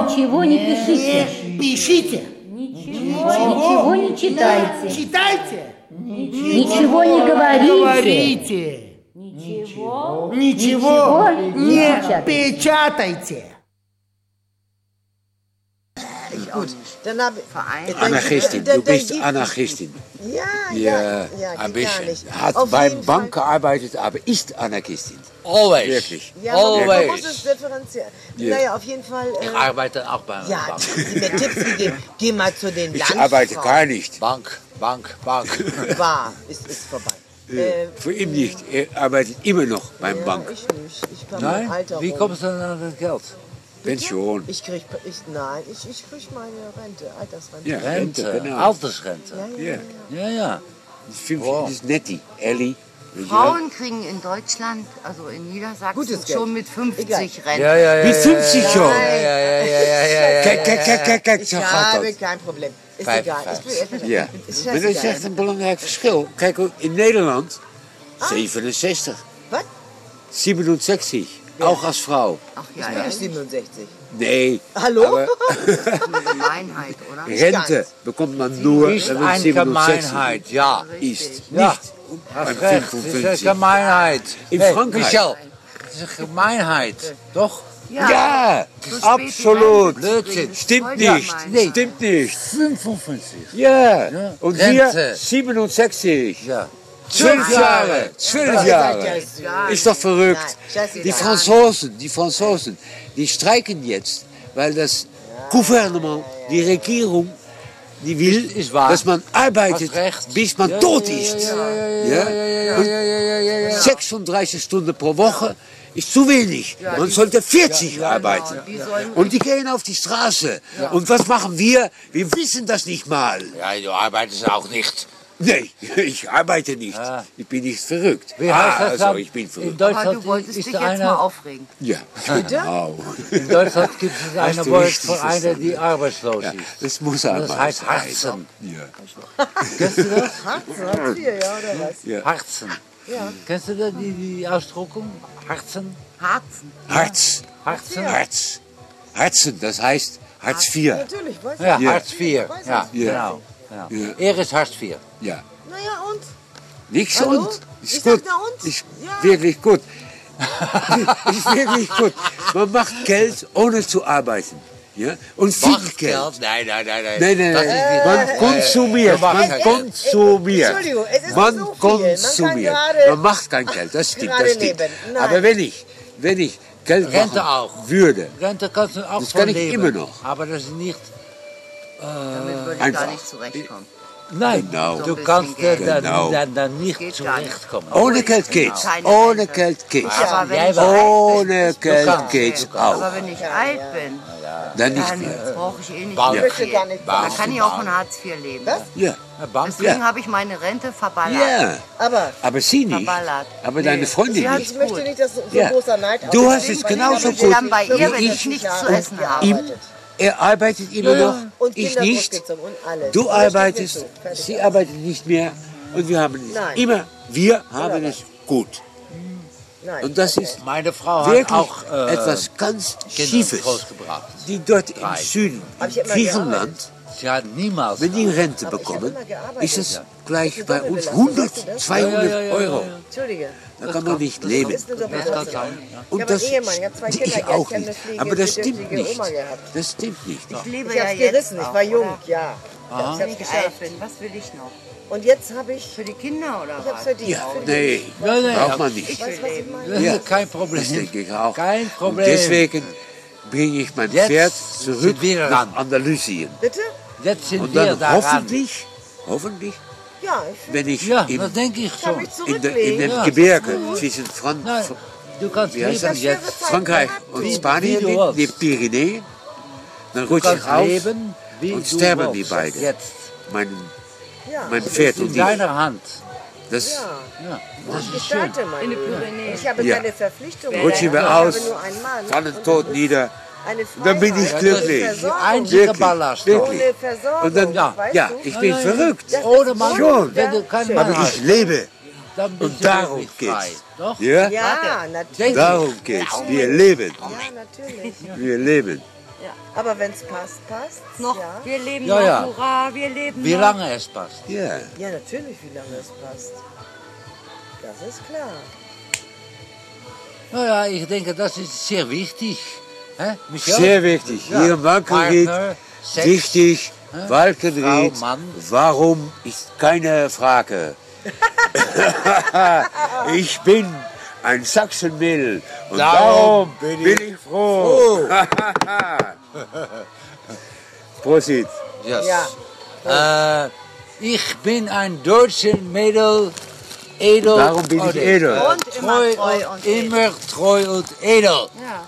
Ничего не пишите. Пишите. Ничего не читайте. Читайте. Ничего не говорите. Ничего не печатайте. Gut, dann habe ich... Anarchistin, du bist Anarchistin. Ja, ein geht gar bisschen. nicht. Hat Auf beim jeden Bank Fall. gearbeitet, aber ist Anarchistin. Always. Wirklich. Ja, man Always. muss es differenzieren. Ja. Naja, auf jeden Fall... Ich arbeite auch bei einer ja, Bank. die mir Tipps gegeben. Geh mal zu den Ich arbeite gar nicht. Bank. War, ist vorbei. Für ihn nicht. Er arbeitet immer noch beim Bank. Ich nicht. Ich komme Nein? im Alter Wie rum. kommst du denn an das Geld? Pension. Ich krieg meine Rente, Altersrente. Ja, Rente, Rente, genau. Altersrente. Ja. Ja. Das ist netti. Ellie. Frauen kriegen in Deutschland, also in Niedersachsen, Gutes Geld. schon mit 50 Egal. Rente. Ja. Wie 50 schon? Kijk, Ich zo gaat habe dat. kein Problem. Ist Vijf, egal. vijf. Ja, Ist maar dat is echt een belangrijk verschil. Kijk, in Nederland 67, Was? 67, auch als Frau. Ach Ich ja, bin ja. nicht 67. Nee, Hallo? aber Gemeinheit, oder? Rente bekommt man nur, Ist wenn man eine 67 Gemeinheit, ja. ist. Ja. Nicht Hast beim recht, es ist eine 55. Gemeinheit. In Hey, Frankreich. Michel, es ist eine Gemeinheit, doch? Ja, Zu spät absolut. die Rente zu kriegen. Stimmt Voll nicht. gemein. Nee, stimmt nicht. 55. Ja, Ja. und Rente. wir 67. Ja. 12 Jahre, 12 Jahre. Ist doch verrückt. Nein, scheißegal. Die Franzosen, die streiken jetzt, weil das Gouvernement, die Regierung, die will, Ist wahr. dass man arbeitet, Hast recht. bis man tot ist. Ja? Und 36 Stunden pro Woche ist zu wenig. Man sollte 40 arbeiten. Die sollen Und die gehen auf die Straße. Und was machen wir? Wir wissen das nicht mal. Ja, du arbeitest auch nicht. Nee, ich arbeite nicht. Ich bin nicht verrückt. Wie heißt das also dann? ich bin In verrückt. Aber Deutschland du wolltest dich ist jetzt mal einer, aufregen. Ja, genau. in Deutschland gibt es Hast eine du Wort richtig für eine, verstanden. die arbeitslos Ja, ist. das muss Das einmal heißt sein. Harzen. Ja. Kennst du das? Hartz IV, ja, oder was? Ja. Harzen. Kennst du das, die Ausdruckung? Harzen? Harzen. Harz, Harzen? Harz. Harzen, das heißt Hartz IV. Natürlich, weiß ich. Ja, Ja. Hartz IV. Ja, Ja. genau. Ja. Er ist Hartz IV. Ja. Naja, und? Nichts Hallo? und. Ist Ich gut. sag na und? Ist Ja. wirklich gut. Ist wirklich gut. Man macht Geld ohne zu arbeiten. Ja? Und viel Geld. Nein. Nein. Das ist Man konsumiert. Man konsumiert. Entschuldigung, es ist Man so viel. Man kann konsumiert. gerade- Man macht kein Geld. Das stimmt. gerade Das stimmt. leben. Nein. Aber wenn ich Geld Rente machen auch. würde, Rente kannst du auch Das von kann ich leben. immer noch. Aber das ist nicht... Damit würde ich Einfach. gar nicht zurechtkommen. Nein, Genau. du bisschen kannst Geld. Genau. dann nicht Geht gar nicht. zurechtkommen. ohne Geld geht's. Keine Ohne Rente. Geld geht's. Aber wenn Jij ich wel. alt bin, Ohne Geld kannst. geht's aber auch. wenn ich alt bin, Dann nicht dann mehr. brauche ich eh nicht Bank. mehr Ich möchte viel. gar nicht Da Bank. kann ich auch von Hartz IV leben. Ja. Bank? Deswegen Ja. habe ich meine Rente verballert. Ja. Aber Aber sie nicht. Verballert. Aber Nee. deine Freundin Sie hat- nicht. ich möchte nicht, dass so Ja. großer Neid Du hast ausgeht, es weil genauso ich gut Dann bei ihr, wenn wie ich nichts zu Jahre essen habe. gearbeitet. Er arbeitet immer noch, Und ich Kinder nicht. großgezogen und alles. Du Und das steht mir arbeitest, zu. Fertig sie aus. arbeitet nicht mehr. Und wir haben es Nein. immer, wir haben es gut. Nein. Und das ist Meine Frau hat wirklich auch etwas ganz Kinder Schiefes. großgebracht. Die dort im Drei. Süden, Aber ich in hab mal Griechenland, Sie hat niemals... wenn die Rente Aber ich hab bekommen, immer gearbeitet. ist es Ja. gleich Das bei ist uns Doppelbelastung. 100, Weißt du das? 200 Euro. Entschuldige. Da kann man nicht leben. Das ist eine Das kann Doppelbelastung. sein. Und Ich habe das einen Ehemann, ich habe zwei Kinder, ich auch ich habe nicht. eine Aber das pflegebedürftige stimmt nicht. Oma gehabt. Das stimmt nicht. Ich lebe Ich ja habe es jetzt gerissen, ich auch, war jung, oder? ja. Ich habe Wenn es ich geschafft. alt bin, was will ich noch? Und jetzt habe ich, Für die Kinder oder ich habe es was? verdient. Ja, Für die- nee, Nee, braucht man nicht. Ich Weißt will du, was ich leben. meine? Das ist Ja, kein Problem. Das denke ich auch. Kein Und Problem. deswegen bringe ich mein Jetzt Pferd sind zurück wir nach ran. Andalusien. Bitte? Jetzt sind Und wir dann daran. hoffentlich, Ja, wenn ich Ja, im, das denke ich kann schon. mich in, dem zurücklegen. Ja. Gebirge zwischen Nein, du kannst wie heißt leben das? jetzt. Frankreich und Wie Spanien du bin, willst. die Pyrenäen, dann Du rutsche ich kannst auf, leben, wie und du sterben willst. die beiden. Jetzt. Ja, mein Pferd In und ich. deiner Hand. Das ja. Ja, Ich das ist schön. gestalte mein In den Leben. Pyrenäen. Ich habe Ja. keine Verpflichtungen. Rutschen wir ich aus, habe nur einen Mann. fallen Und tot das ist nieder. Eine Dann bin ich Freiheit. glücklich. Ohne Die Versorgung. einzige Wirklich, Ballast. wirklich. Ohne Versorgung. Und dann, weißt ja, du? ich bin verrückt. Das Ohne ist Mann, Schon. wenn du keinen Mann Aber hast, ich lebe. dann bist Und du darum wirklich frei. geht's. Doch? Ja? Ja, natürlich. Denk Darum geht's. Wir leben. Ja, natürlich. Wir leben. Aber wenn es passt, passt Noch, ja. wir leben Ja, noch, ja. hurra, wir leben Wie noch. lange es passt. Ja. Ja, natürlich, wie lange es passt. Das ist klar. Ja, ich denke, das ist sehr wichtig. Hä, Michel? Sehr wichtig. Ja. Hier im Wankelried, Partner, Sex, wichtig, Frau, Walkenried, Mann. warum ist keine Frage. Ich bin ein Sachsenmädel und darum bin ich froh. Prosit. Yes. Ja. Ich bin ein deutscher Mädel, edel. Darum bin ich edel. Und immer treu und edel. immer treu und edel. Ja.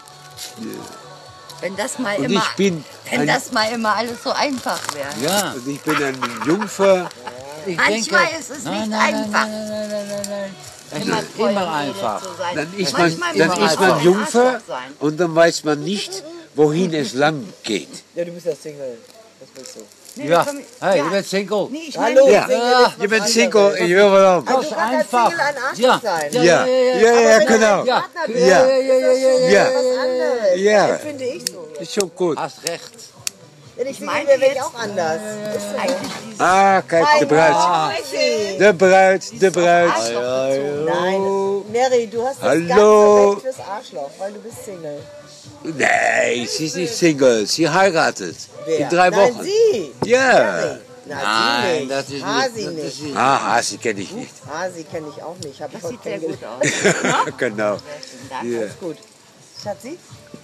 Wenn das mal Und immer, ich bin wenn ein, das mal immer alles so einfach wäre. Ja, und ich bin ein Jungfer. ich Manchmal denke, ist es nein, nicht nein, einfach. Nein. Es Immer ist treu immer und edel einfach. zu sein. Dann ist Manchmal man, dann muss man ist auch man ein Jungfer Arschloch sein. und dann weiß man nicht, wohin es lang geht. Ja, du bist ja Single. Was willst du? Nee, Ja, komm, hey, ja. du bist Single. Nee, ich Hallo, meine, Ja, Single ist was je bent anderes. Single, ich höre wel Also, op. du ist kannst als einfach. Single ein Arschloch Ja. sein. Ja, ja, ja, Wenn du genau. ein Ja. Partner bist, Ja. ist das schon Ja. was anderes. Ja. Empfinde ich so. Is schon gut. Hast recht. Wenn ich Single meine wäre, wäre ich jetzt- auch anders. Ist so. eigentlich dieses Ah, kijk, de bruid. Nein, De bruid, de bruid. Arschloch gezogen. Mary, du hast das Hallo. ganze Recht fürs Arschloch, weil du bist Single. Nee, sie ist nicht Single. Sie heiratet. Wer? In 3 Nein, Wochen. sie. Ja. Mary. Na, sie Nein, nicht. das ist Hasi nicht. Das nicht. ist, Ah, sie kenne ich nicht. Hasi kenne ich auch nicht. Hab ich Das heute sieht sehr gut kennengelernt. aus. Genau. Ja. Alles gut. Schatzi?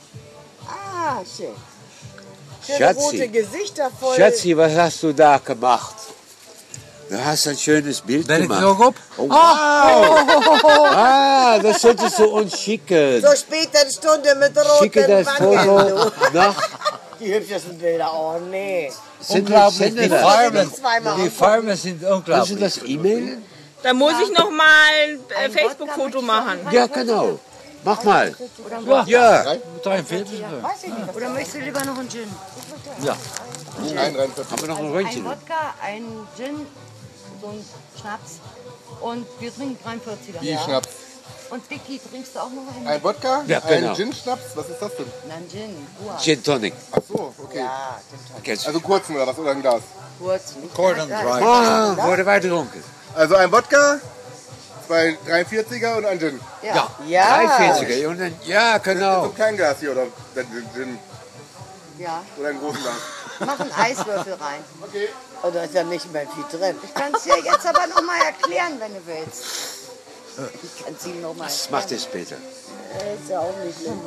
Ah, schön. Schöne Schatzi. rote Gesichter voll. Schatzi, was hast du da gemacht? Du hast ein schönes Bild ben ik gemacht. er ook op? Oh, wow. Ah, das solltest du uns schicken. So späte Stunde mit Schicke roten das Wangen. Foto du. nach. Die hübschesten Bilder. Oh, nee. Unglaublich, Sende die das. Farben, Zweimal die auf. Farben sind Kannst du unglaublich. das E-Mail? Da muss ich noch mal ein Facebook-Foto machen. Ja, genau. Mach mal. Ja, Ja. 43. Oder möchtest du lieber noch einen Gin? Ja. Haben wir noch ein Ein Röntgen? Wodka, ein Gin, so ein Schnaps. Und wir trinken 43er. Wie Schnaps? Und Vicky, trinkst du auch noch einen? Ein Wodka? Ja, genau. Ein Gin-Schnaps? Was ist das denn? Nein, Gin. Gua. Gin Tonic. Ach so, okay. Kennst du? Also kurzen oder was? Oder ein Glas? Kurz. Nicht Gordon lang. Dry. Ah, worden wij dronken? Also ein Wodka, 2 43er und ein Gin. Ja. Ja. 43er. Und dann, ja, So genau. ein kleines Glas hier oder ein Gin Ja. oder ein großes Glas. Mach einen Eiswürfel rein. Okay. Oh, da ist ja nicht mehr viel drin. Ich kann es dir jetzt aber noch mal erklären, wenn du willst. Ich kann es ihm noch mal Das erklären. macht es später. Ist ja auch nicht schlimm.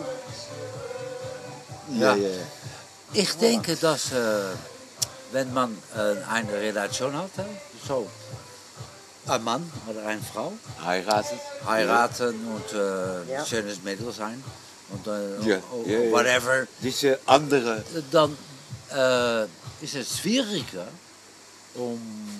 Ja, ja. Ich denke, dass wenn man eine Relation hat, so ein Mann oder eine Frau, Heiraten. heiraten und Ja. schönes Mädel sein und Ja, ja, ja. whatever, Diese andere. dann ist es schwieriger, um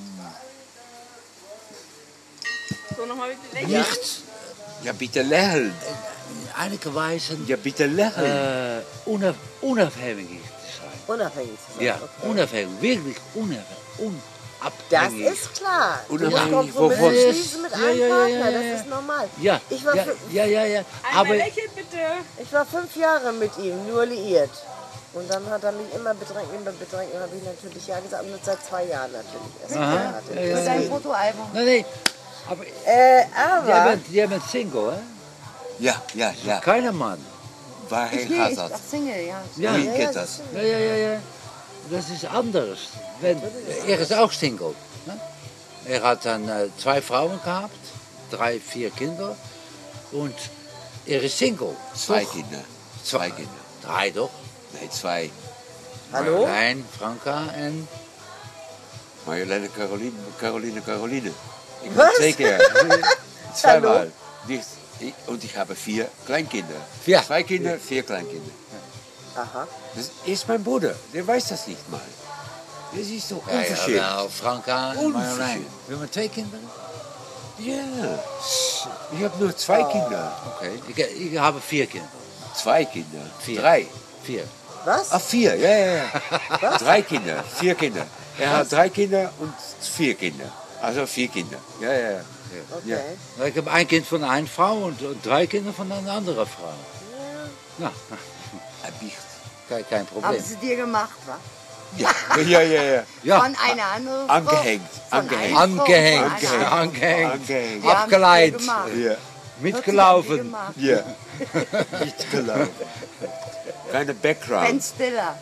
So, nochmal bitte lächeln. nicht Ja, bitte lächeln. in einiger Weise Ja, bitte lächeln. unabhängig zu sein. Unabhängig zu sein. Ja, Okay. unabhängig, wirklich Das unabhängig. ist klar. Unabhängig Du musst Kompromisse wovon? schließen mit Ja, einem ja, ja, Partner, ja, ja. das ist normal. Ja, Ich war, ja, ja. Aber Einmal lächeln bitte. ich war 5 Jahre mit ihm, nur liiert. Und dann hat er mich immer bedrängt. Und habe ich natürlich ja gesagt. Und seit 2 Jahren natürlich erst geheiratet. Das ist ein Fotoalbum. nee, aber Aber jij bent single, hè? Ja, ja, ja. Keiner Mann. Waarheen Nee, gaat ich dat? ach, Single, ja. Ja, Wie ja, geht das das? ist ja. Das ist anders. Er ist auch Single. Ne? Er hat dann 2 Frauen gehabt, 3, 4 Kinder. Und er ist Single. 2 Toch? Kinder. 2 2 Kinder. 3 doch. Nee, 2. hallo? Marjolein, Franka en... Marjoleine, Caroline. Ich Was? habe 2 keer. Zweimal. Nicht. Und ich habe 4 Kleinkinder. Ja. 2 Kinder, 4 Kleinkinder. Aha. Das ist mein Bruder. Der weiß das nicht mal. Das ist doch unverschämt. Ja, Franka en Marjolein. Unverschämt. We hebben 2 kinderen? Ja. Ich habe nur 2 Kinder. Okay. Ik heb 4 kinderen. 2 Kinder. 4. 3. 4. Was? Ah, 4. Ja. 3 Kinder. 4 Kinder. Er hat 3 Kinder und 4 Kinder. Also 4 Kinder. Ja. Okay. Ja. Ik heb 1 kind van een vrouw en 3 kinderen van een andere vrouw. Ja. Hij biegt. kein Problem. Haben sie dir gemacht, wa? Ja. Ja. Von einer anderen Frau? Angehängt. Von Angehängt. einer Frau, Angehängt, von einer anderen angehängt, Angehängt. Die haben abgeleitet, sie dir gemacht. Ja. Was haben die mitgelaufen. gemacht? Ja. Nicht gelaufen. Keine Background. Ben Stiller.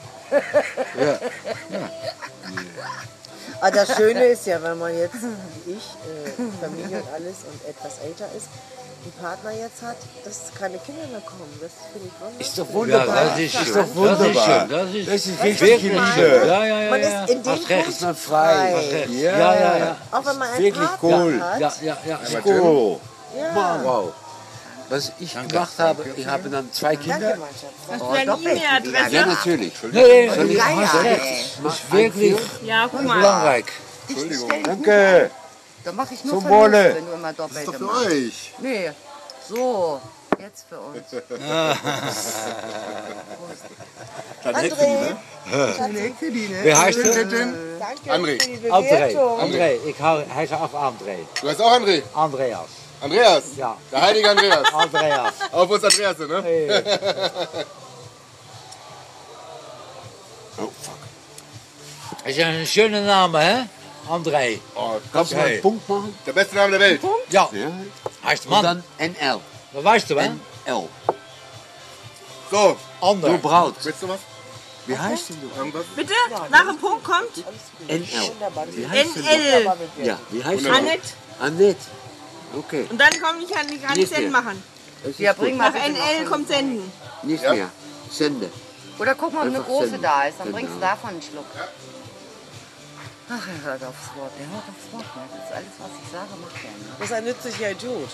Aber das Schöne ist ja, wenn man jetzt, wie ich, Familie und alles und etwas älter ist, einen Partner jetzt hat, dass keine Kinder mehr kommen. Das finde ich wunderbar. Ist doch Ja, wunderbar. das ist schön. Ist doch wunderbar. Das ist Das schön. ist richtig Wirklich Liebe. schön. Ja. Man ist in dem Hast recht. Punkt Man frei. frei. Ja. Auch wenn man einen Wirklich Partner cool. hat. Ja. Cool. Ja. Wow. Was ich gemacht habe, ich habe dann 2 Kinder. Danke, mein Schatz. Hast du deine E-Mail-Adresse? Ja, natürlich. Nee, Geil, du hast ey. recht. Das ist wirklich Ja, guck mal. belangrijk. Entschuldigung. Danke. Da mache ich nur Zum Verlust, Wohle. wenn du immer Das ist Doppelte doch für machst. euch. Nee, so, jetzt für uns. André, Wie heißt du? danke André. für die André. Bewertung. André, hij is af André. Du heißt auch André. Andreas. Andreas. Ja. Der heilige Andreas. Andreas. Auf uns Andreas, ne? Oh, fuck. Dat is een schöne naam, hè? André. Oh, Kannst du mal einen Punkt machen? der beste Name der Welt. Ja, Ja. hij is de Und man. dann NL. Dat weißt du, hè? NL. So, Du Ander. Braut. willst du was? Wie heißt denn du? Irgendwas? Bitte? Nach dem Punkt kommt NL. Wie heißt denn du? NL. Ja, wie heißt du? Annette. Annette. Okay. Und dann kann ich Nicht Senden mehr. machen. Das ist Ja, gut. bring mal Nach bitte NL noch kommt Senden. Nicht Ja. mehr. Sende. Oder guck mal, ob eine Einfach große senden. da ist, dann Genau. bringst du davon einen Schluck. Ach, er hört aufs Wort, er hört aufs Wort. Ne? Das ist alles, was ich sage, macht er. Ne? Das ist ein nützlicher Idiot.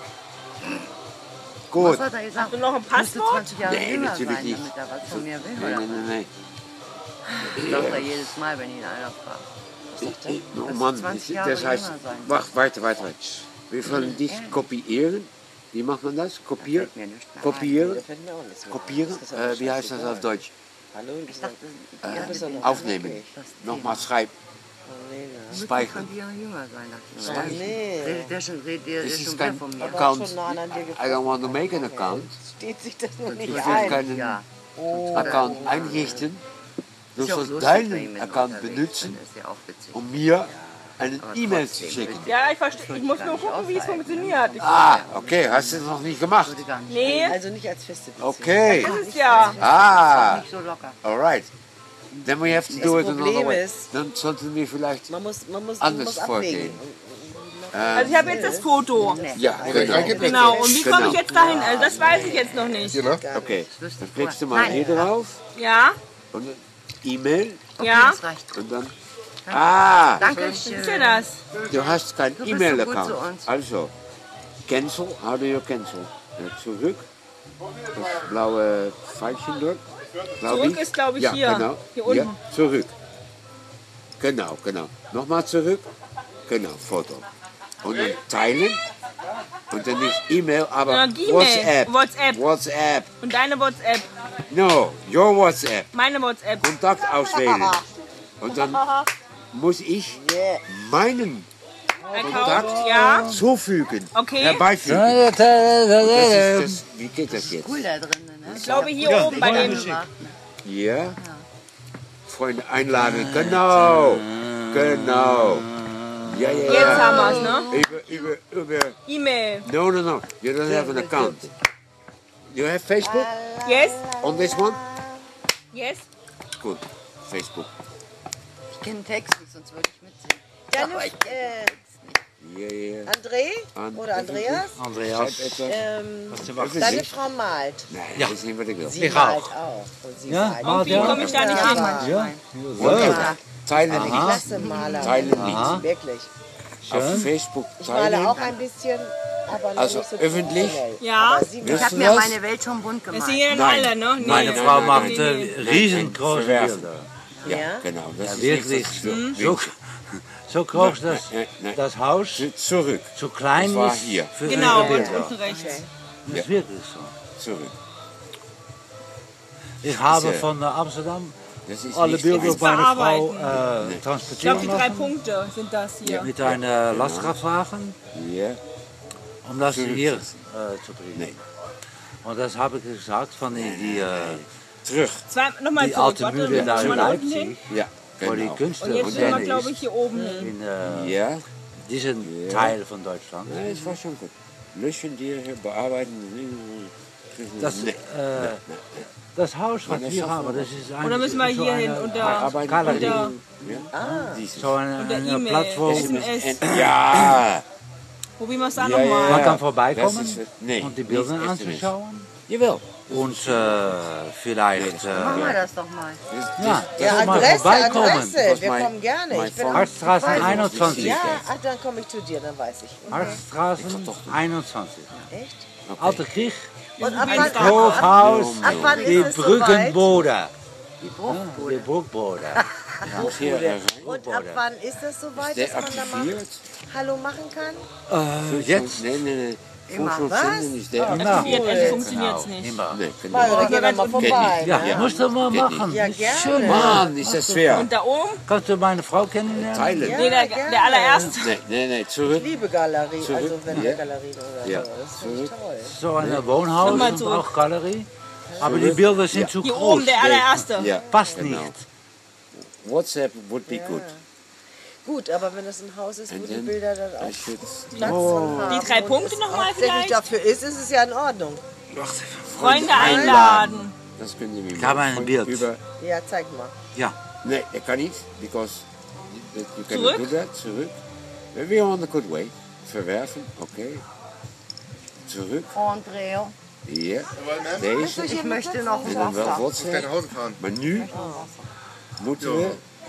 Gut. Was hat er gesagt? Hast du noch ein Du musst Passwort? 20 Jahre Nee, jünger natürlich sein, nicht. damit er was von mir will. Nee, Oder? nee. Das sagt er jedes Mal, wenn ihn einer fragt. Oh Das Mann, 20 das Jahre heißt, jünger sein. warte. Wir wollen dich kopieren. Wie macht man das? Kopieren? Fällt mir nicht mehr Kopieren? Das fällt mir auch nicht mehr. Kopieren? Wie heißt das auf Deutsch? Hallo, Ich dachte, ja, bist doch noch Aufnehmen. Nochmal schreiben. Speichern. 20 Jahre jünger sein, dachte Oh, ich. nee. Redet der schon, redet der Das ist ist schon kein wieder von mir. Account. schon nah an dir I don't want to make an account. Steht sich das noch nicht Ich will ein. keinen Ja, Account einrichten. Du ist ja auch sollst lustig, wenn deinen jemand Account unterwegs benutzen, ist, ist ja auch witzig. um mir einen Aber E-Mail zu trotzdem, schicken. Ja, ich verstehe. Ich muss nur gucken, wie es funktioniert. Ah, okay, hast du es noch nicht gemacht? Würde gar nicht. Nee, Also nicht als feste Beziehung. Okay. das ist ja. Ah, Nicht so locker. alright. Then we have to do it Das another Problem way. ist- Dann sollten wir vielleicht Man muss anders abwägen. vorgehen. Also ich habe jetzt das Foto. Ja, genau. Genau. Und wie komme Genau. ich jetzt dahin? Also das weiß ich jetzt noch nicht. Hier, ne? Okay, Wüsste dann ich klickst du vorher. mal hier drauf Ja, und dann E-Mail ja. Das reicht. und dann... Ah, Danke Was ist denn schön. das? du hast kein bist so gut E-Mail-Account. zu uns. Also, cancel, how do you cancel? Zurück, das blaue Pfeilchen dort. glaub Zurück ich. ist, glaube ich, ja, hier. Genau. Hier unten. Ja, zurück. Genau. Nochmal zurück. Genau, Foto. Und dann teilen. Und dann nicht E-Mail, aber Ja, Gmail. WhatsApp. WhatsApp. Und deine WhatsApp. No, your WhatsApp. Meine WhatsApp. Kontakt auswählen. Und dann muss ich meinen Account. Ja. zufügen, Okay. herbeifügen. Das ist das, wie geht das jetzt? Cool da drin, ne? Ich glaube hier oben bei dem. Ja. Freunde einladen. Genau. Ja. Jetzt haben wir es, ne? Über. E-Mail. No. You don't have an account. You have Facebook Yes. on this one? Yes. Good. Facebook. Ich kenne den Text nicht, sonst würde ich mitsingen. Janus, Ja. André oder Andreas, Andreas. deine Frau malt. Nein, das ist nicht, was ich will. Sie Ich malt auch. auch. Und sie Ja, malt. malt Wie ja. komme ich da nicht hin? Ja. Teilen nicht. Klasse Maler. Teilen nicht. Wirklich. Auf Facebook Ich male teilen. auch ein bisschen, aber noch Also nicht so öffentlich? professionell. Ja. Aber sie Ich malt. habe mir das? meine Welt schon bunt Das gemalt. sehen Nein. alle, ne? Nee. Meine Nein, Frau nein, macht nein. riesengroße Verwerfen. Bilder. Ja? Genau. Das Ja, ist wirklich. nicht So groß das, Nein. das Haus, Zurück. so klein Das war ist hier. für Genau, ihre und Bilder. unten rechts. Das ist wirklich so. Zurück. Ich habe Diese- von Amsterdam Das ist alle nicht Bilder Jetzt meiner Frau verarbeiten. Ich glaube, transportieren die 3 lassen Punkte sind das hier. mit einem Lastkraftwagen, Ja. um das Zurück. hier zu bringen. Nee. Und das habe ich gesagt von die Terug. Nochmal Die zurück. alte Warte, Mühle da in mal da unten hin. Leipzig, Ja, wo die genau. Und Künstler jetzt sind wir, von glaube ich, hier oben hin. in Ja, diesem Teil von Deutschland. nee, es war schon gut. Löschen, die hier bearbeiten. Das, das Haus, was wir haben, das ist eigentlich Oder müssen wir so hier hin eine unter Galerie. Ja, So eine E-Mail, Plattform. SMS? ja. Probieren wir es da Ja, nochmal. Man kann Das vorbeikommen ist, nee, und die Bilder nicht SMS. anzuschauen. Jawel. Und vielleicht Machen wir das doch mal. ja, mal Adresse, vorbeikommen. Adresse. Wir mein- kommen gerne. mein Ich bin Freund- Hartstraße weiß ich. 21. Ja, ach, dann komme ich zu dir, dann weiß ich. Hartstraße 21. Echt? Alte Krieg, Und ab wann, Hoofhaus, ab wann die ist es soweit? Brückenbode. Die Bruchbude. Die Bruchbode. Hier rein. Und ab wann ist es soweit, Der dass man da mal aktiviert. Hallo machen kann? Jetzt? Nee. Immer. 5 ist der Immer. Jetzt funktioniert es nicht. Immer. Nee, Mal, genau. dann gehen wir mal vorbei. Ja, musst du mal machen. Ja, Ist gerne. schön. Mann, ist das schwer. Und da oben? Kannst du meine Frau kennenlernen? Teilen. Ja, Nee, der gerne. allererste. Nee, zurück. Liebe Galerie, Zurück. also wenn Ja. wir Galerien oder Ja. so. Das finde ich toll. So ein Wohnhaus Nochmal und zurück. auch Galerie. Aber die Bilder sind zu Hier groß. oben, der allererste. Ja, Passt genau. nicht. WhatsApp would be good. Gut, aber wenn es ein Haus ist, wo And die then Bilder dann I auch should Platz drin haben. Die 3 und Punkte es noch mal hauptsächlich vielleicht? dafür ist es ja in Ordnung. Freunde einladen. Das können wir Ich habe ein Bild. Über, Ja, zeig mal. Ja. nee, er kann niet, because you Zurück? cannot do that. Zurück. We are on the good way. Verwerfen, okay. Zurück. Andrea, Hier. Deze. ich möchte noch En dan wel Wasser. Muss gleich WhatsApp. nach Hause fahren. Maar nu moeten we...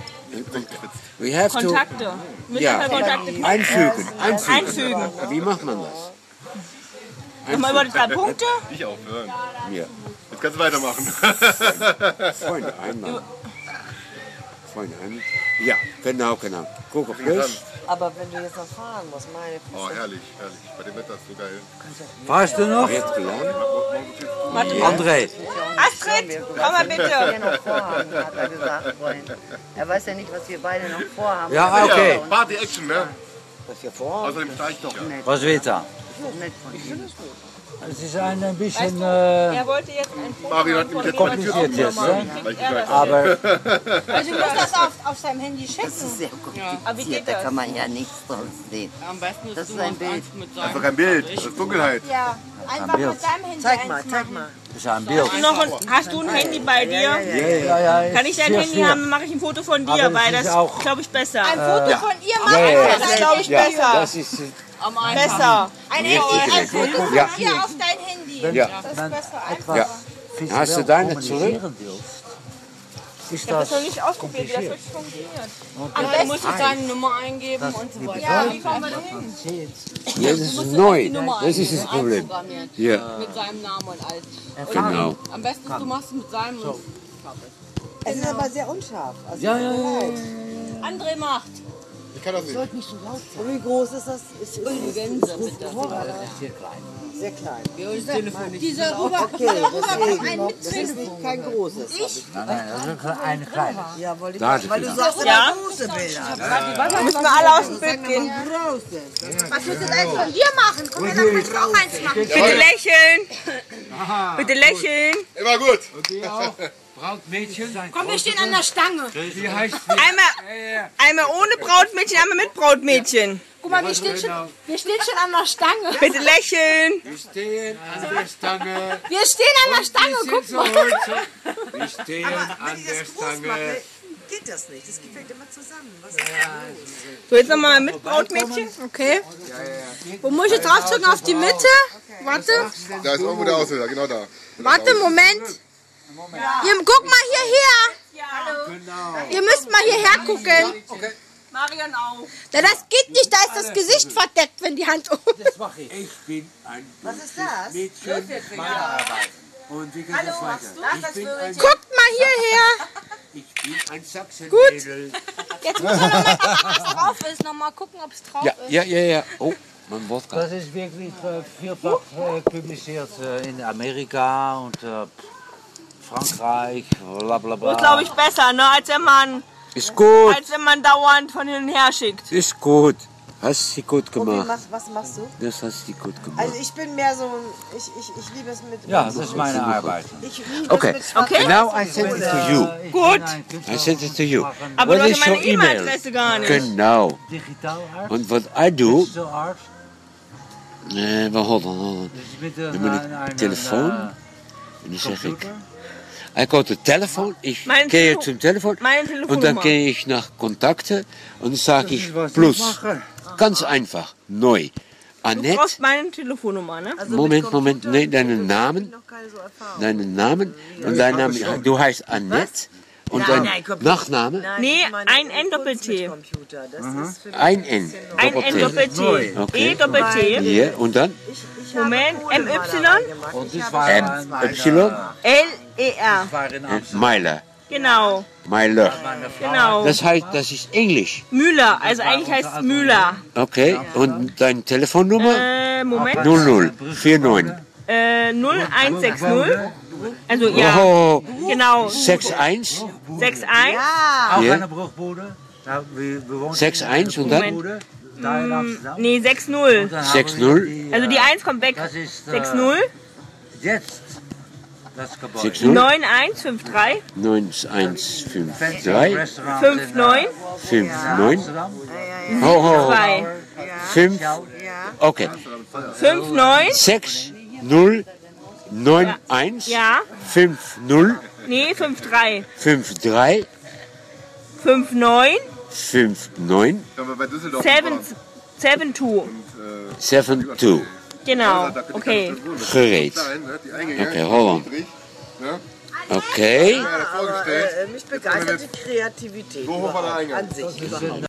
We have to... Kontakte. Müssen Ja, wir Kontakte einfügen. einfügen. Wie macht man das? Nochmal über die 3 Punkte. Ich aufhören. Ja. Jetzt kannst du weitermachen. Freunde einladen. Freunde einladen. Ja, genau. Guck auf Plus. Aber wenn du jetzt noch fahren musst, meine Oh, herrlich. Bei dem Wetter ist so geil. Weißt du noch? Jetzt geladen. Warte mal. André. Astrid, komm mal Wir bitte. noch vorhaben, hat er gesagt vorhin. Er weiß ja nicht, was wir beide noch vorhaben. Ja, okay. Party Action, ne? Was hier vor? Außerdem steigt doch. Was wird da? Nicht von ihm. Es ist ein bisschen... Er wollte jetzt ein Foto Mario hat von nämlich jemandem kompliziert jetzt, aufgenommen. ne? Kriegt er das? aber Also du musst das auf seinem Handy checken. Das ist sehr Aber wie kompliziert, geht da das? kann man ja nichts draus sehen. Das ist ein Bild. Das ist doch kein Bild. Das ist Dunkelheit. Ja, einfach mit seinem Handy Zeig mal, eins zeig machen. mal. das ist ein Bild. Hast du ein Handy bei dir? Ja, Kann ich dein sehr Handy schwer. haben, mache ich ein Foto von dir, Aber weil das das ist auch- glaube ich besser. Ein Foto von ihr machen. Das ist glaube ich besser. Das ist... Besser. Ein Foto von Ja. ihr auf dein Handy. Ja. Das ist besser. Etwas Ja. visuell Hast du deine kommunizieren willst, ist Ich habe das das noch nicht ausprobiert, wie das wirklich funktioniert. Am besten musst du seine Nummer eingeben und so weiter. Ja, wie kommen wir da hin? Ja, das ist neu. Das ist das Problem. Ja, Mit seinem Namen und alles. genau. Am besten du machst es mit seinem. Es ist aber sehr unscharf. Also Ja. André macht. Ich kann das nicht. Und wie groß ist das? Ist sehr klein. Dieser Rüber, Okay, deswegen. Das ist nicht kein großes. Nein, das ist eine kleine. Ja, wollte ich Da sagen, weil du ist sagst immer Ja. große Bilder. Da müssen wir alle aus dem Bild gehen. was willst du denn von dir machen? Guck mal, dann kannst du auch eins machen. Bitte lächeln. Bitte lächeln. Immer gut. Brautmädchen. Komm, wir stehen an der Stange. Wie heißt Einmal ohne Brautmädchen, einmal mit Brautmädchen. Guck mal, wir stehen schon an der Stange. Bitte lächeln. Wir stehen an der Stange. Wir stehen an der Stange, guck mal. Wir stehen an der Stange. Geht das nicht? Das fällt immer zusammen. Was ist da los? So, jetzt nochmal mit Brautmädchen. Okay. Wo muss ich jetzt draufdrücken? Auf die Mitte? Warte. Da ist irgendwo der Auslöser, genau da. Warte, Moment. Ihr, guck mal hierher. Ihr müsst mal hierher gucken. Marion auch. Ja, das geht nicht, da ist das Gesicht verdeckt, wenn die Hand oben ist. Ich bin ein Was ist das? Mädchen meiner Arbeit. Und wie geht das weiter? Ich bin ein, Guckt mal hierher. ich bin ein Sachsenmädel. Jetzt muss er nochmal gucken, ob es drauf ist. Nochmal gucken, ob es drauf ist. Ja. Oh, mein Wodka. Das ist wirklich vielfach publiziert in Amerika und Frankreich, bla bla bla. Das ist, glaube ich, besser, ne, als wenn man Ist gut, dauernd von hin und her schickt. ist gut. Hast du gut gemacht. Was machst du? Das hast du gut gemacht. Also ich bin mehr so ein, ich liebe es mit... Ja, das ist meine Arbeit. Ich liebe Okay. es mit Schwarz- Okay. Now I send it to you. Gut. I send it to you. Aber What du hast is ja meine your email? E-Mail-Adresse gar nicht. Genau. Digitaal Arzt. Und what I do... Digital Arzt. Well, hold on. Dus met Dan moet ik telefoon. En dan zeg ik... Ich go to Telefon, ich Mein gehe Tele- zum Telefon meine und dann Telefonnummer. gehe ich nach Kontakte und dann sage ich Plus. Ganz einfach, neu. Du Annette, brauchst meine Telefonnummer, ne? Moment, nee, deinen Namen, und dein Name, du heißt Annette und dein Nachname, Nee, ein N-Doppel-T. ein N, Ein N-Doppel-T. Okay. E-Doppel-T. hier und dann Moment, M-Y, Und das war ein Y, L-E-R. war in Amsterdam. Meiler, Genau, Meiler. genau. Das heißt, das ist Englisch. Müller, also eigentlich heißt es Müller. Okay, und deine Telefonnummer? Moment. 0049. 0160. Also ja, Oh, genau. 61, 61. Auch Ja. eine Bruchbude. Da, wir wohnen 61 und dann Bruchbude, da in Amsterdam. Nee, 60. Und dann haben 60. wir die, Also die 1 kommt weg. Das ist 60. jetzt das Gebäude. 60 9153 9153 Restaurant 59 59 ho 2 5 okay 59 6 0 9 1 Ja, 5 0 nee, 53 5 3 59 5 9 Wenn wir bei Düsseldorf 72. 7 2 Genau, okay. gereed. die Eingänge. Okay, hold on. Ne? Okay. Ja, vorgestellt. mich begeistert die Kreativität So hoch war der Eingang. an sich überhaupt.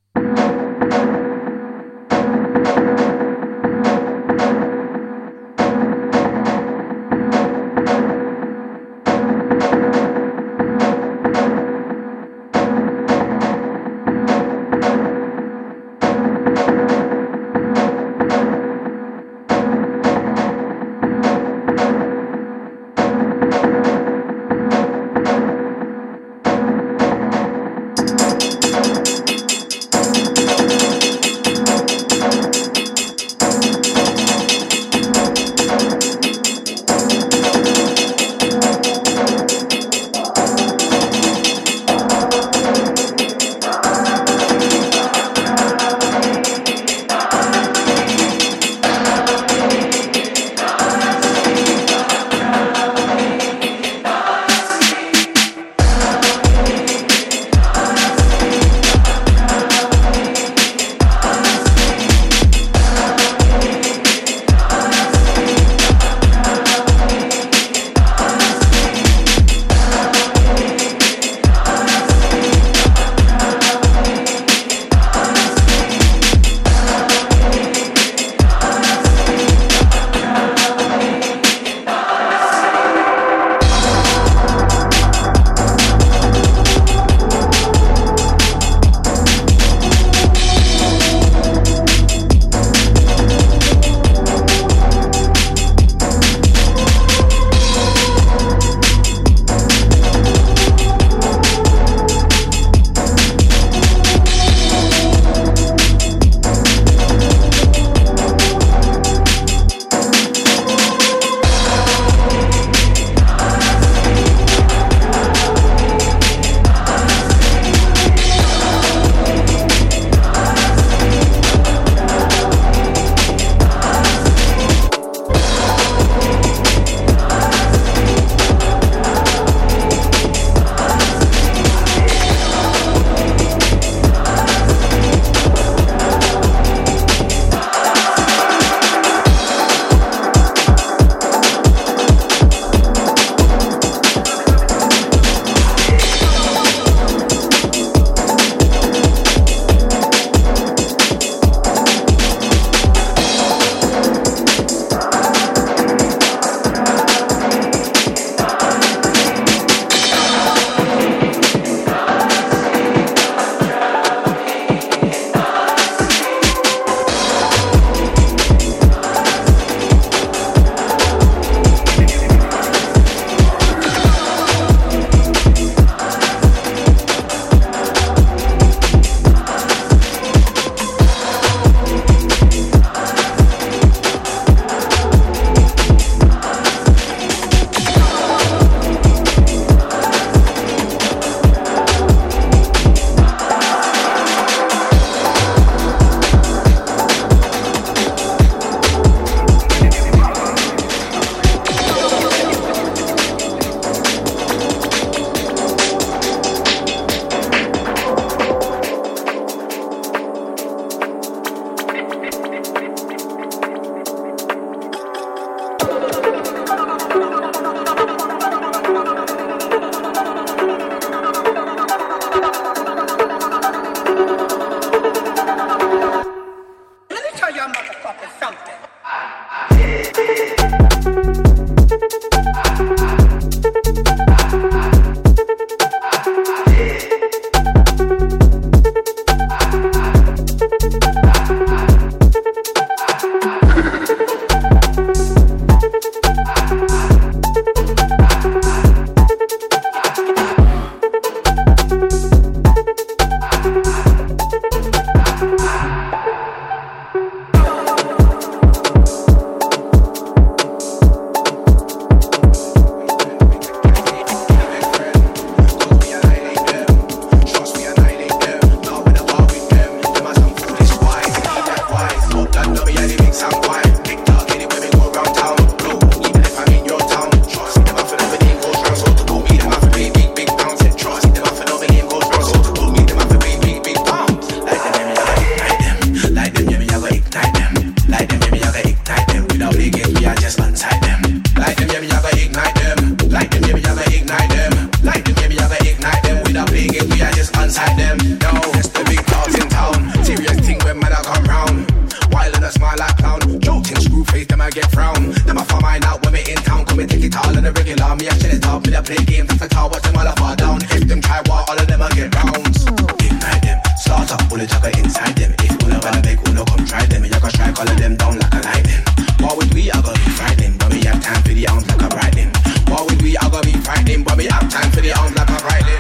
the jugger inside them. If Uno wanna make Uno come try them, me I go strike all of them down like a lightning. What would we? I gotta be frightening, but me have time for the arms like a brightening. What would we? I gotta be frightening, but me have time for the arms like a brightening.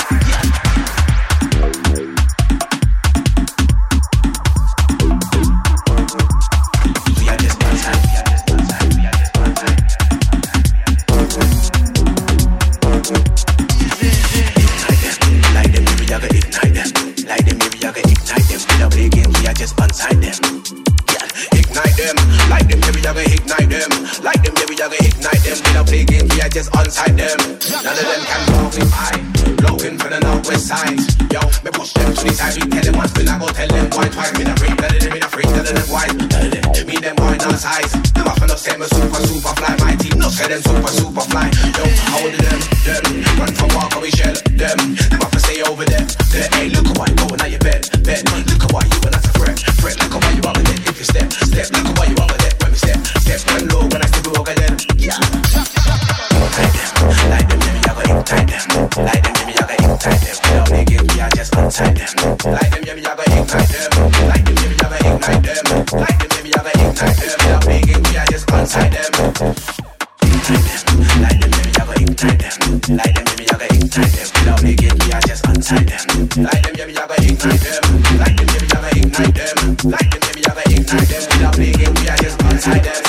Just untie them. None of them can blow me high. Blowing from the northwest side. Yo, me push them to the side. We tell them once, then I go tell them why twice. Me not free, tell them me not free, tell them why. Tell them, me them boy not size. Them off no say me super fly. My team no say them super fly. Yo, how do them run from walk or we shell them. Them off stay over there. Hey, look at why you going out your bed. Look at why you are not a threat. Look at why you over there. If you step. Look at why you over there. When we step one low when I step over them. Yeah. Like them, baby, I go ignite them. Like them, baby, I go ignite them. Without they give me, I just untie them. Like them, baby, I go ignite them. Like them, baby, I go ignite them. Like them, baby, I go ignite them. Without they give me, I just untie them. Ignite them. Like them, baby, I go ignite them. Like them, baby, I go ignite them. Without they give me, I just untie them. Like them, baby, I go ignite them. Like them, baby, I go ignite them. Like them, baby, I go ignite them. Without they give me, I just untie them.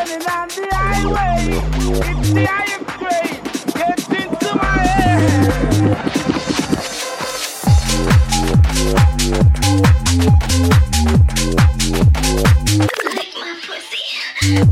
Running on the highway, it's the highest grade. Get into my head. Lick my pussy.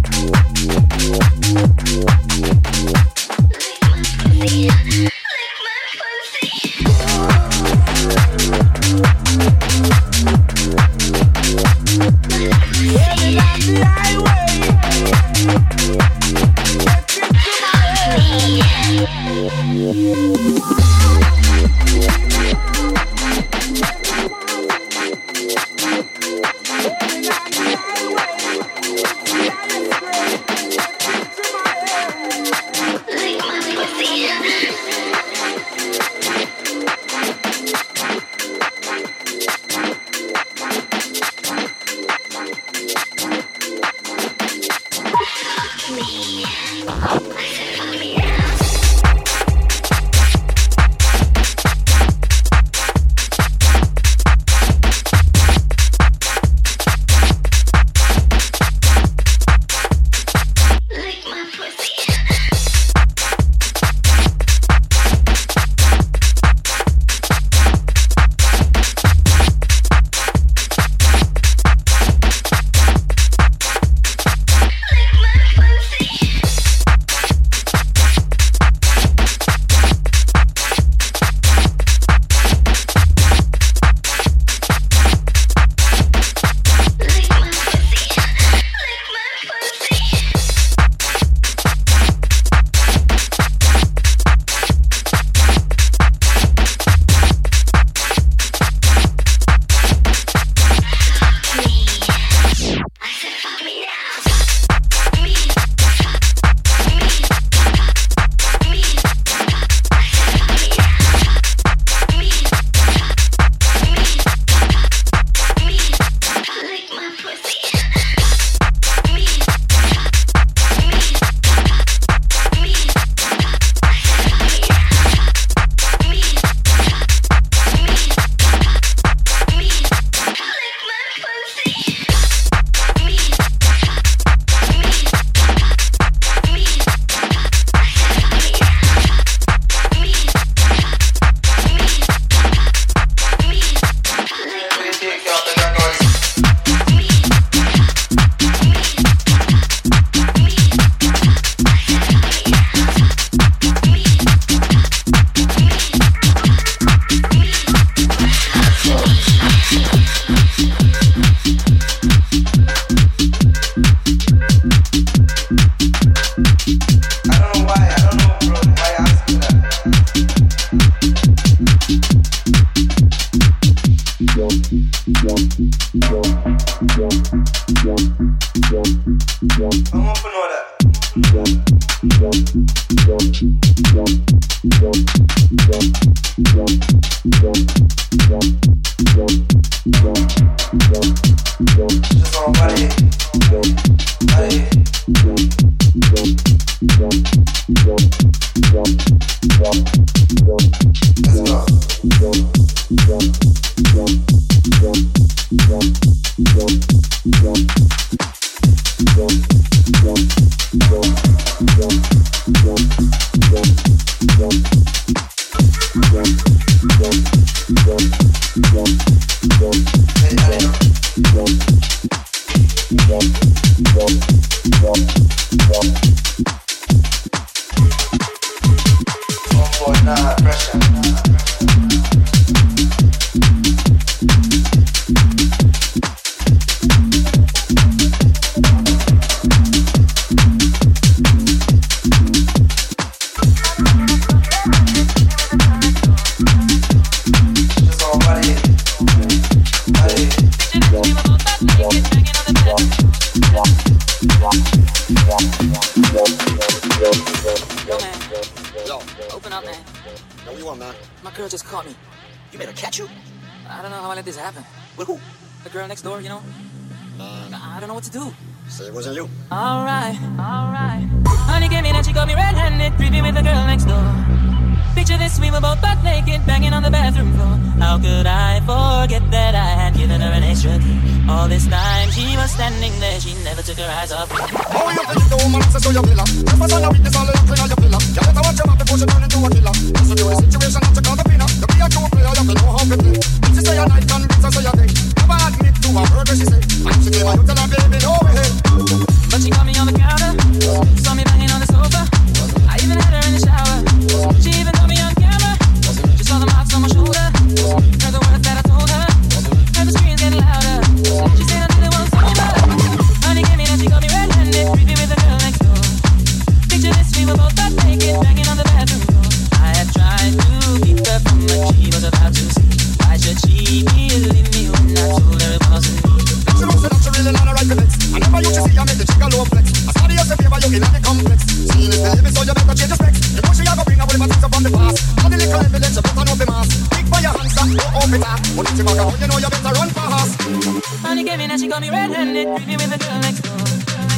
Honey came in and she got me red-handed, creepy with the girl next door. Picture this, we were both butt naked, banging on the bathroom floor. How could I forget that I had given her an extra key? All this time she was standing there, she never took her eyes off me. Oh, you think the woman access to your villa? If I saw your weakness, all the clean on your pillar. You better watch your mouth before she turn into a killer. That's the situation that you call the winner. You be a true player, you have to know how to play. If she say a night, convince her say a day. Never admit to a word she say. And she came out, you tell her, baby, no way. But she got me on the counter, saw me banging on the sofa. I even had her in the shower. She even got me on camera. She saw the marks on my shoulder. Heard the words that I told her. Heard the screams getting louder. She said until it was over. Honey came in and she got me red-handed, creepy with the girl next door. Picture this, we were both butt naked, banging on the bathroom floor. I had tried to keep her from what she was about to see. Why should she believe me when I told her it wasn't me? She looks like she really not a right flex. I never used to see her make the chick a low flex. I study us if you ever you in the complex. Seeing is believing, so you better change the specs. You know she a go bring her whatever things up on the past. All the little evidence you better know the mask. Big by your hands up, go off it up. But if you back out, you know you better run fast. Honey came in and she got me red-handed, creepy with the girl next door.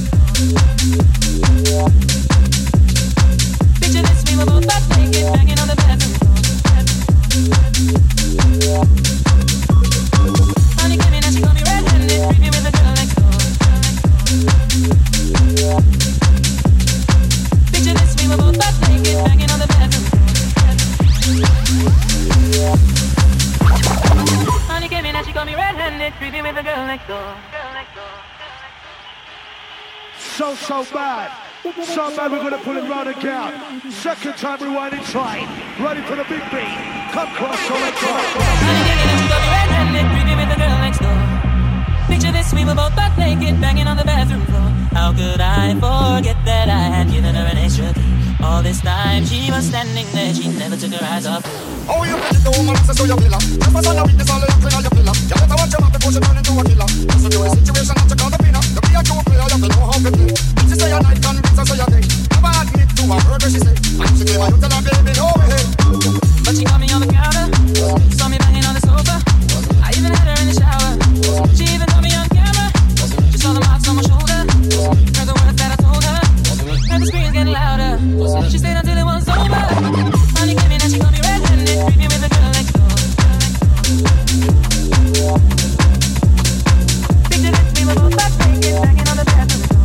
Picture this, we were both butt naked, banging on the bathroom floor. Honey came in and she got me red-handed, creepy with the girl next door. Picture this, we were both butt naked, banging on the bathroom floor. Honey came in and she got me red-handed, creepy with the girl next door. So bad. So bad we're gonna pull it round and count. Second time rewinding train. Ready for the big beat. Come close, so let's go. Honey came in and she got me red-handed, creepy with the girl next door. Picture this, we were both butt naked, banging on the bathroom floor. How could I forget that I had given her an extra key? All this time she was standing there, she never took her eyes off. Oh, you think the woman access to your villa? If I saw your weakness, all the clean on your pillar. You better watch your mouth before she turn into a killer. That's the situation that you call the winner. You be a true player, you have to know how to play. If she say a night, convince her say a day. Never admit to a word she say. And she came out, you tell her, baby, no way. But she got me on the counter, saw me banging on the sofa. I even had her in the shower. She even got me on camera. She saw the marks on my shoulder. Heard the words that I told her. Heard the screams getting louder. She stayed until it was over. Honey came in and she got me red-handed, creepy with the girl next door. Picture this, we were both butt naked, banging on the bathroom floor.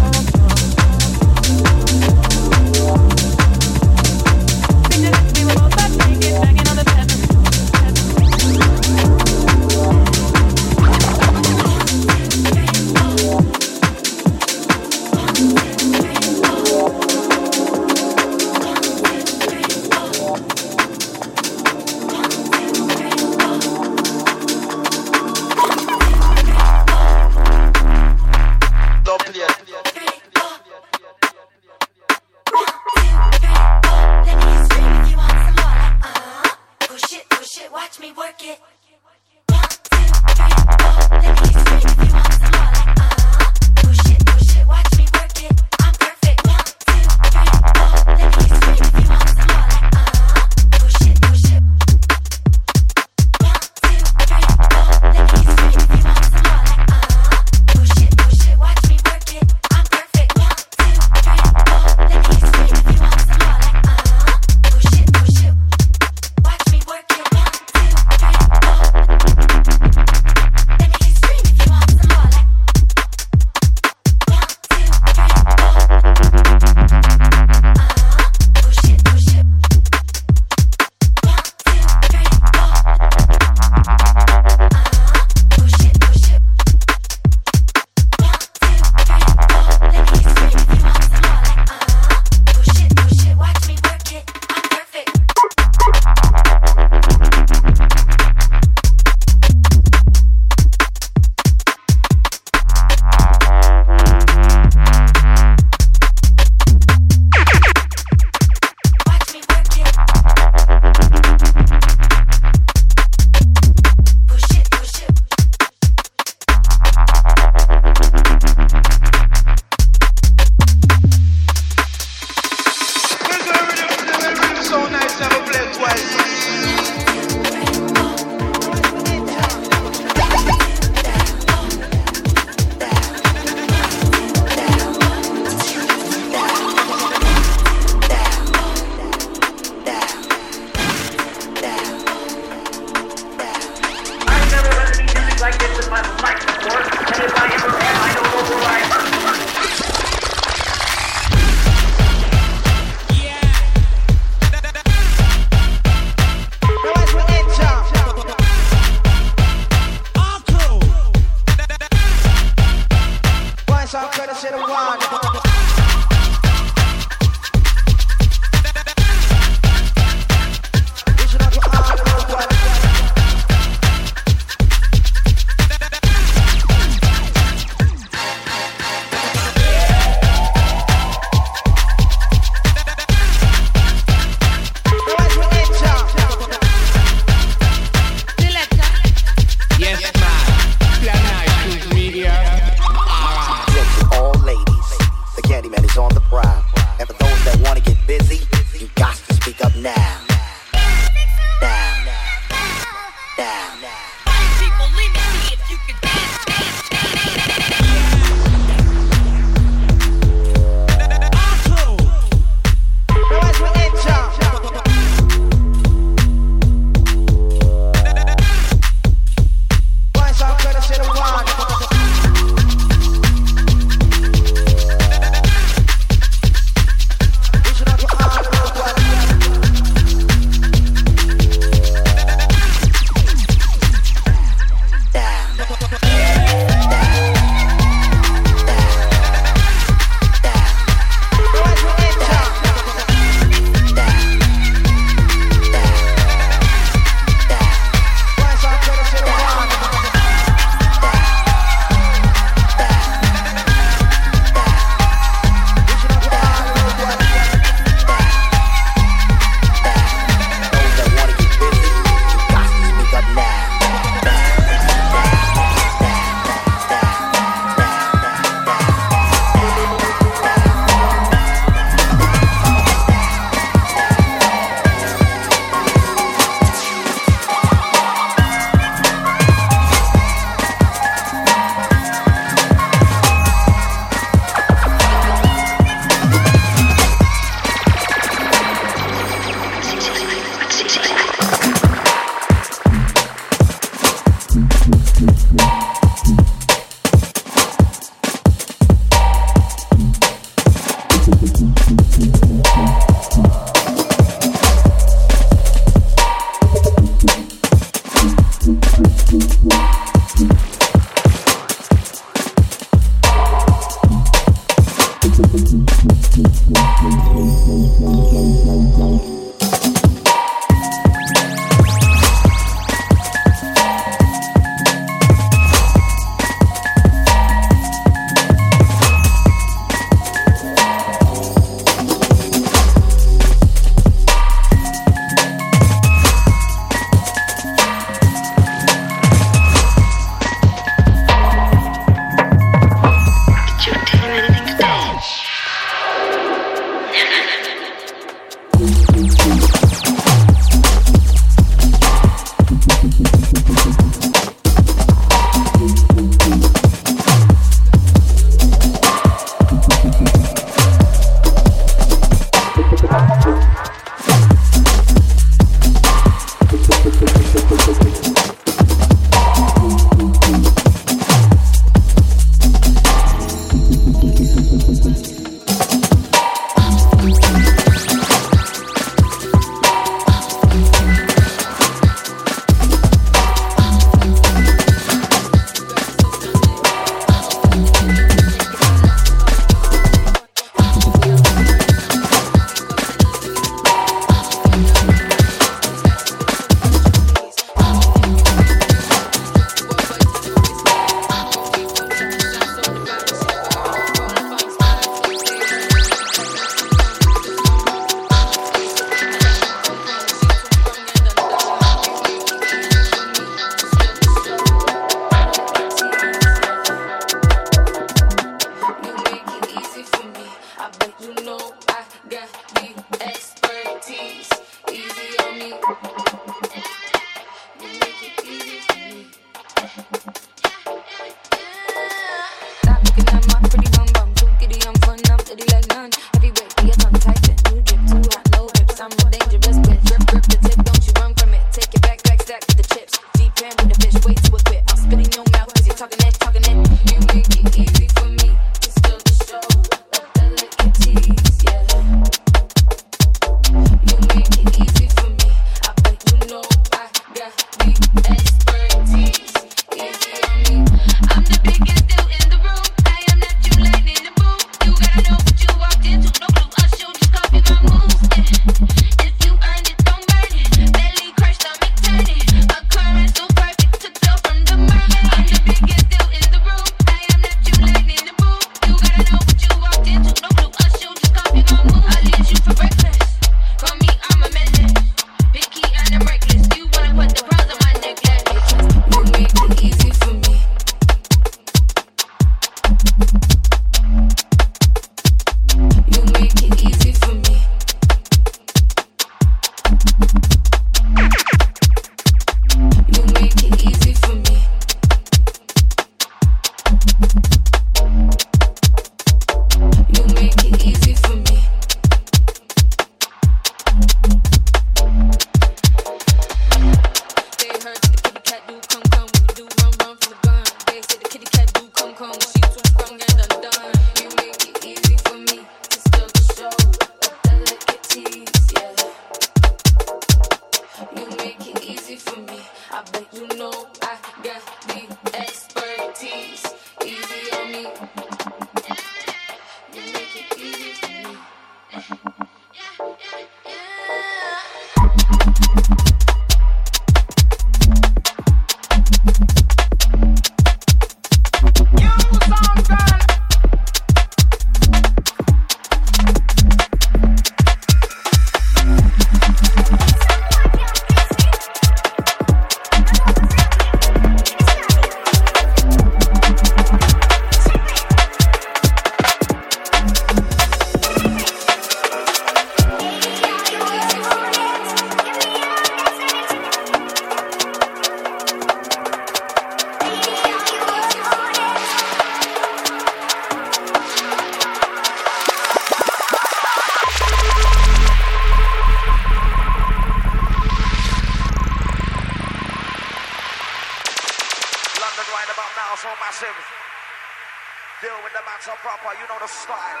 London right about now, so massive. Deal with the man so proper, you know the style.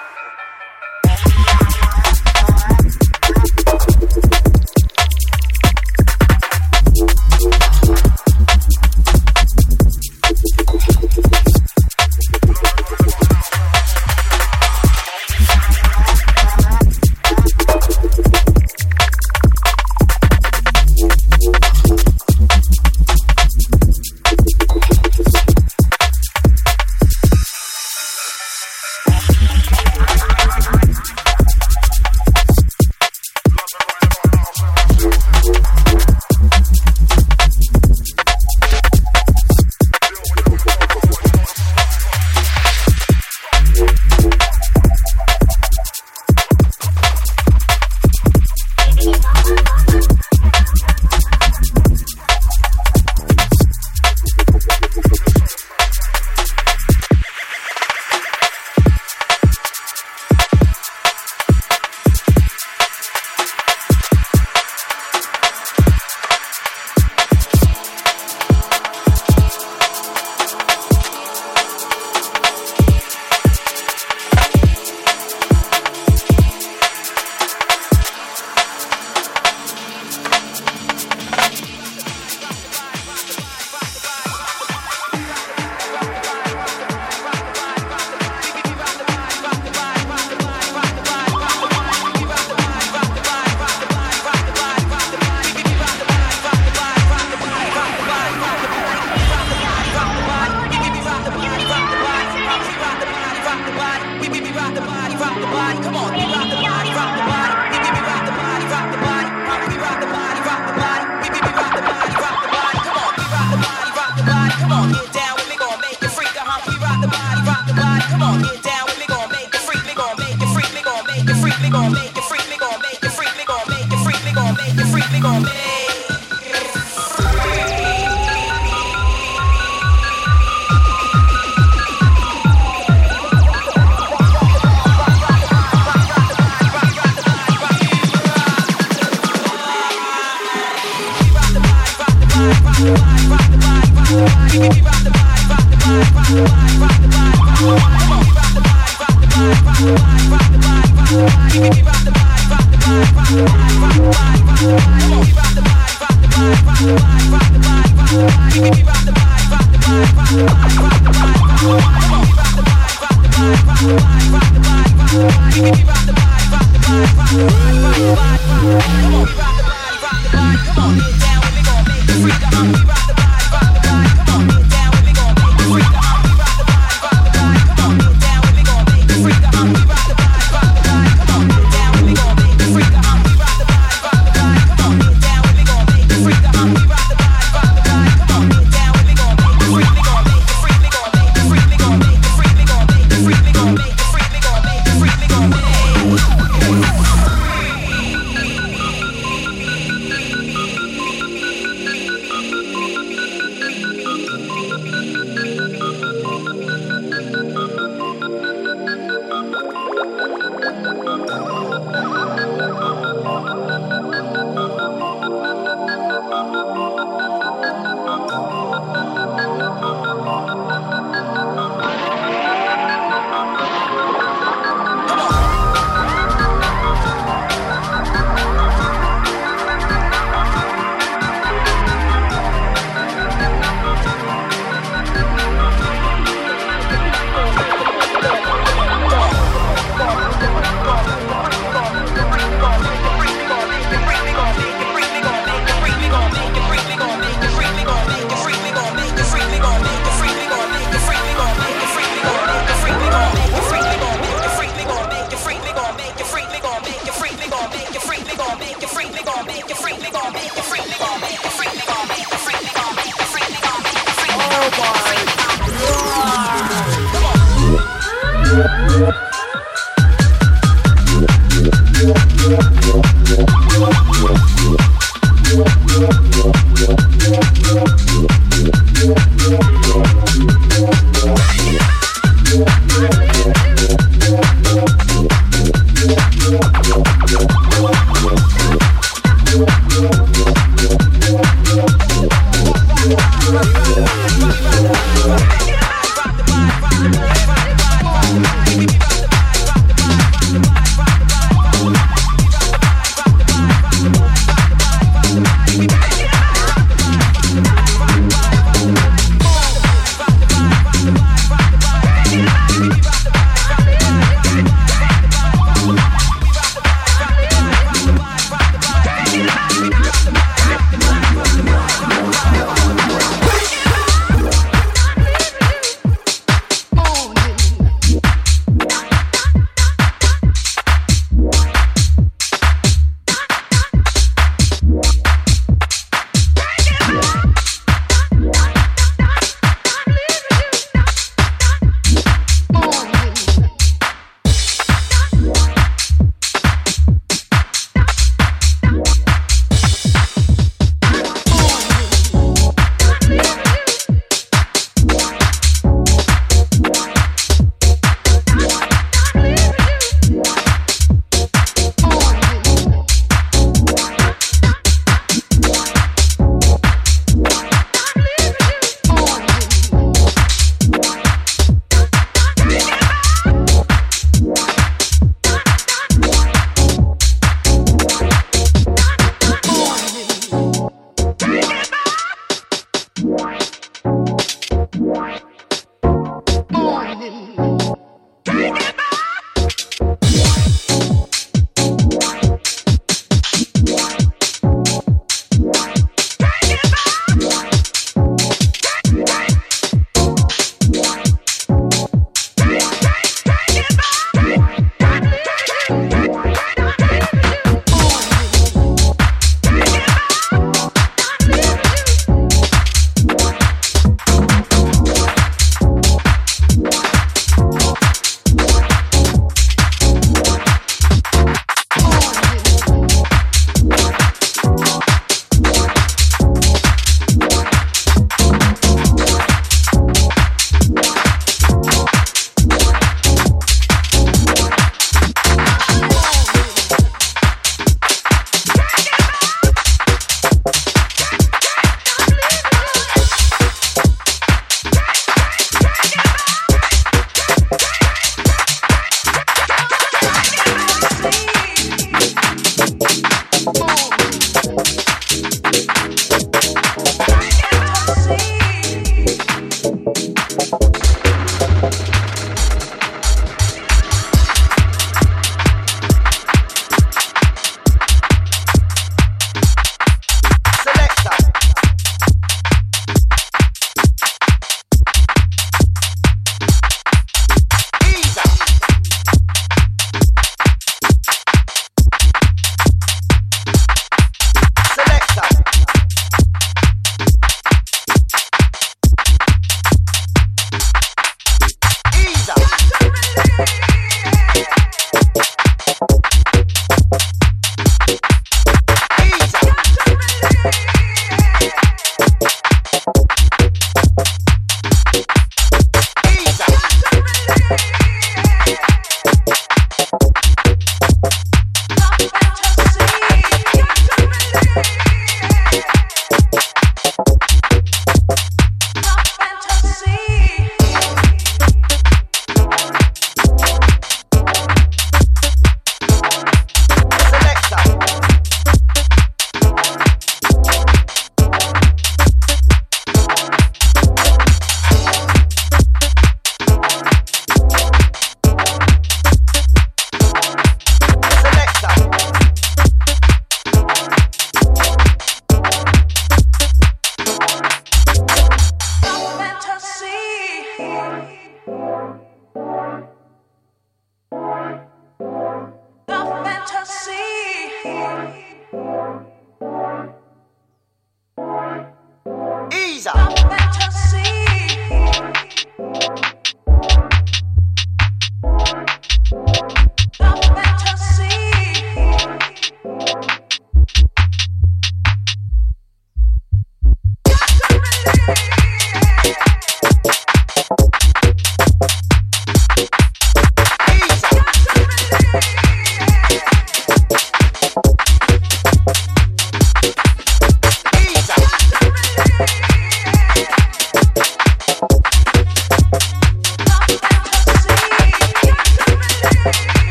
Ease up.